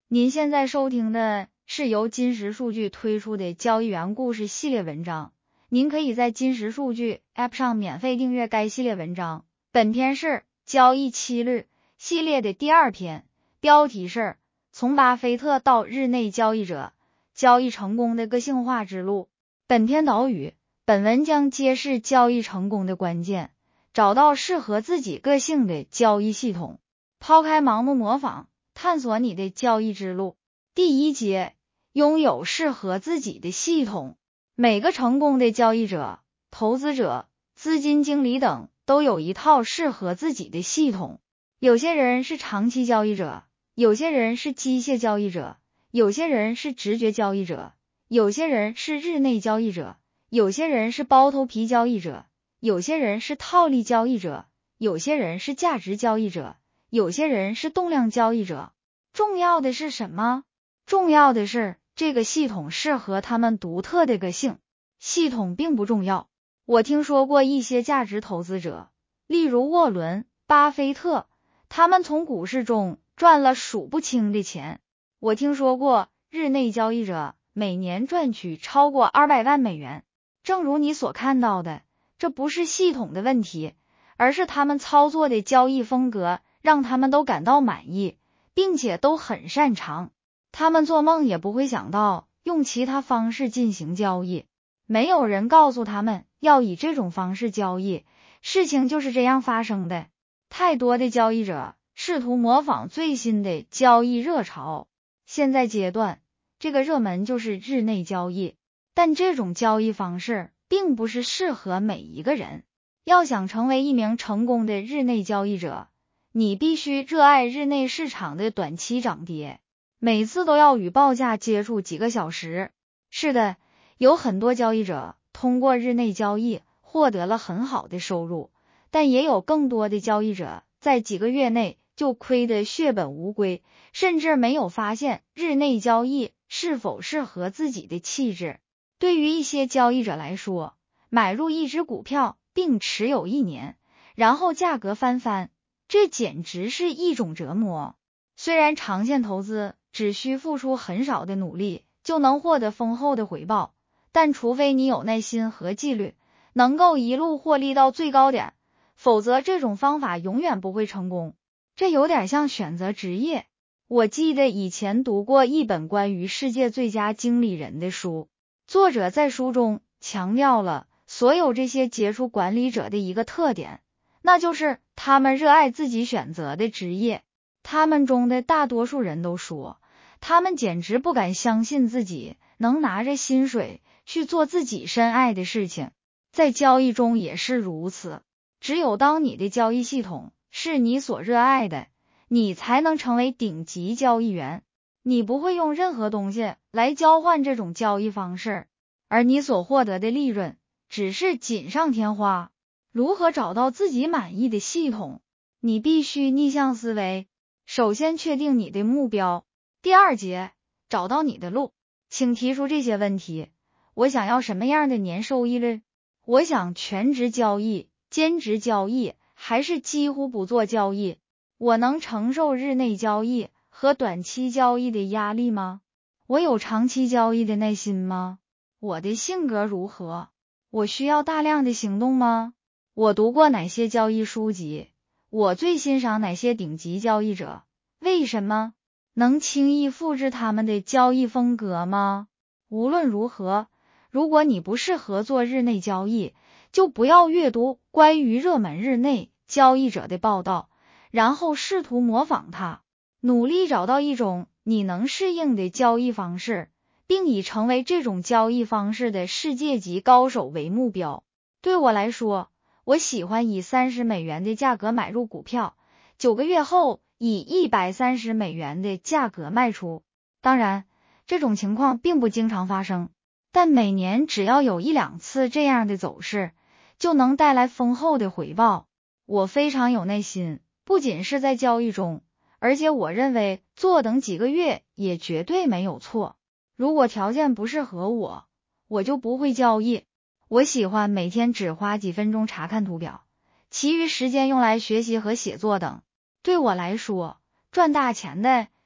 您现在收听的是由金石数据推出的交易员故事系列文章，您可以在金石数据 App 上免费订阅该系列文章。本篇是交易七律系列的第二篇，标题是从巴菲特到日内交易者，交易成功的个性化之路。本篇导语，本文将揭示交易成功的关键，找到适合自己个性的交易系统，抛开盲目模仿，探索你的交易之路。第一节，拥有适合自己的系统。每个成功的交易者、投资者、资金经理等都有一套适合自己的系统。有些人是长期交易者，有些人是机械交易者，有些人是直觉交易者，有些人是日内交易者，有些人是包头皮交易者，有些人是套利交易者，有些人是价值交易者，有些人是动量交易者。重要的是什么？重要的是这个系统适合他们独特的个性。系统并不重要。我听说过一些价值投资者，例如沃伦·巴菲特，他们从股市中赚了数不清的钱。我听说过日内交易者每年赚取超过200万美元。正如你所看到的，这不是系统的问题，而是他们操作的交易风格让他们都感到满意，并且都很擅长。他们做梦也不会想到用其他方式进行交易，没有人告诉他们要以这种方式交易，事情就是这样发生的。太多的交易者试图模仿最新的交易热潮，现在阶段这个热门就是日内交易，但这种交易方式并不是适合每一个人。要想成为一名成功的日内交易者，你必须热爱日内市场的短期涨跌，每次都要与报价接触几个小时。是的，有很多交易者通过日内交易获得了很好的收入，但也有更多的交易者在几个月内就亏得血本无归，甚至没有发现日内交易是否适合自己的气质。对于一些交易者来说，买入一只股票并持有1年，然后价格翻番，这简直是一种折磨。虽然长线投资只需付出很少的努力就能获得丰厚的回报，但除非你有耐心和纪律，能够一路获利到最高点，否则这种方法永远不会成功。这有点像选择职业。我记得以前读过一本关于世界最佳经理人的书，作者在书中强调了所有这些杰出管理者的一个特点，那就是他们热爱自己选择的职业。他们中的大多数人都说，他们简直不敢相信自己能拿着薪水去做自己深爱的事情。在交易中也是如此，只有当你的交易系统是你所热爱的，你才能成为顶级交易员。你不会用任何东西来交换这种交易方式，而你所获得的利润只是锦上添花。如何找到自己满意的系统？你必须逆向思维。首先确定你的目标。第二节，找到你的路。请提出这些问题。我想要什么样的年收益率？我想全职交易、兼职交易，还是几乎不做交易？我能承受日内交易和短期交易的压力吗？我有长期交易的耐心吗？我的性格如何？我需要大量的行动吗？我读过哪些交易书籍？我最欣赏哪些顶级交易者？为什么？能轻易复制他们的交易风格吗？无论如何，如果你不适合做日内交易，就不要阅读关于热门日内交易者的报道，然后试图模仿他，努力找到一种你能适应的交易方式，并以成为这种交易方式的世界级高手为目标。对我来说，我喜欢以30美元的价格买入股票，9个月后以130美元的价格卖出。当然，这种情况并不经常发生，但每年只要有1-2次这样的走势，就能带来丰厚的回报。我非常有耐心，不仅是在交易中，而且我认为坐等几个月也绝对没有错。如果条件不适合我，我就不会交易。我喜欢每天只花几分钟查看图表，其余时间用来学习和写作等。对我来说，赚大钱的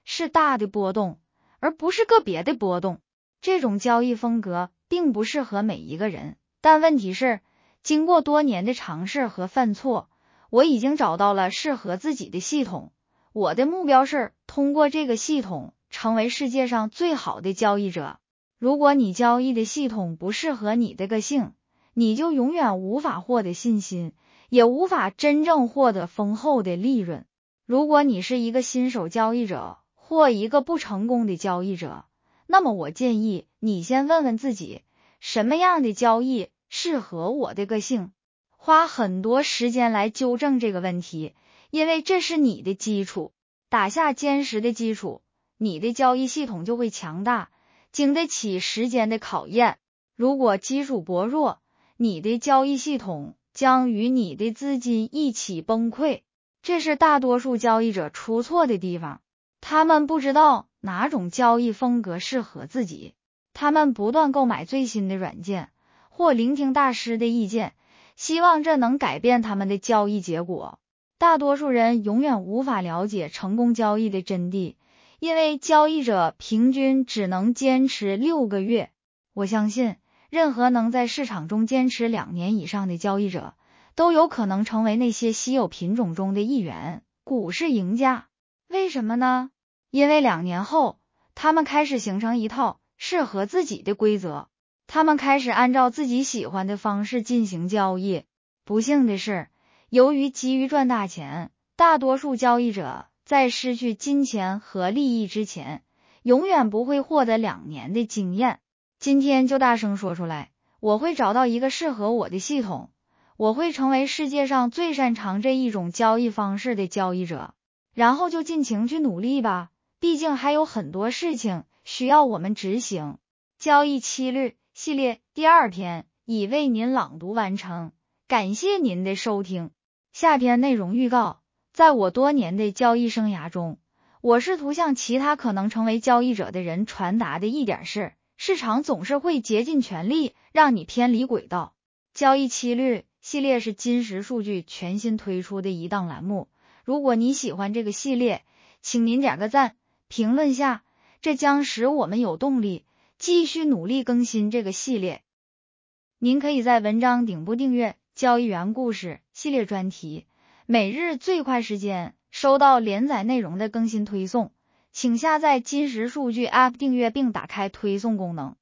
是大的波动，而不是个别的波动。这种交易风格并不适合每一个人，但问题是，经过多年的尝试和犯错，我已经找到了适合自己的系统。我的目标是通过这个系统成为世界上最好的交易者。如果你交易的系统不适合你的个性，你就永远无法获得信心，也无法真正获得丰厚的利润。如果你是一个新手交易者或一个不成功的交易者，那么我建议你先问问自己，什么样的交易适合我的个性，花很多时间来纠正这个问题，因为这是你的基础。打下坚实的基础，你的交易系统就会强大，经得起时间的考验。如果基础薄弱，你的交易系统将与你的资金一起崩溃。这是大多数交易者出错的地方，他们不知道哪种交易风格适合自己，他们不断购买最新的软件或聆听大师的意见，希望这能改变他们的交易结果。大多数人永远无法了解成功交易的真谛，因为交易者平均只能坚持6个月。我相信，任何能在市场中坚持2年以上的交易者，都有可能成为那些稀有品种中的一员，股市赢家。为什么呢？因为2年后，他们开始形成一套适合自己的规则，他们开始按照自己喜欢的方式进行交易。不幸的是，由于急于赚大钱，大多数交易者在失去金钱和利益之前，永远不会获得2年的经验。今天就大声说出来，我会找到一个适合我的系统，我会成为世界上最擅长这一种交易方式的交易者，然后就尽情去努力吧，毕竟还有很多事情需要我们执行。交易七律系列第2篇已为您朗读完成，感谢您的收听。下篇内容预告，在我多年的交易生涯中，我试图向其他可能成为交易者的人传达的一点是，市场总是会竭尽全力让你偏离轨道。交易七律系列是金石数据全新推出的一档栏目，如果你喜欢这个系列，请您点个赞，评论下，这将使我们有动力继续努力更新这个系列。您可以在文章顶部订阅交易员故事系列专题，每日最快时间收到连载内容的更新推送，请下载金石数据 App 订阅并打开推送功能。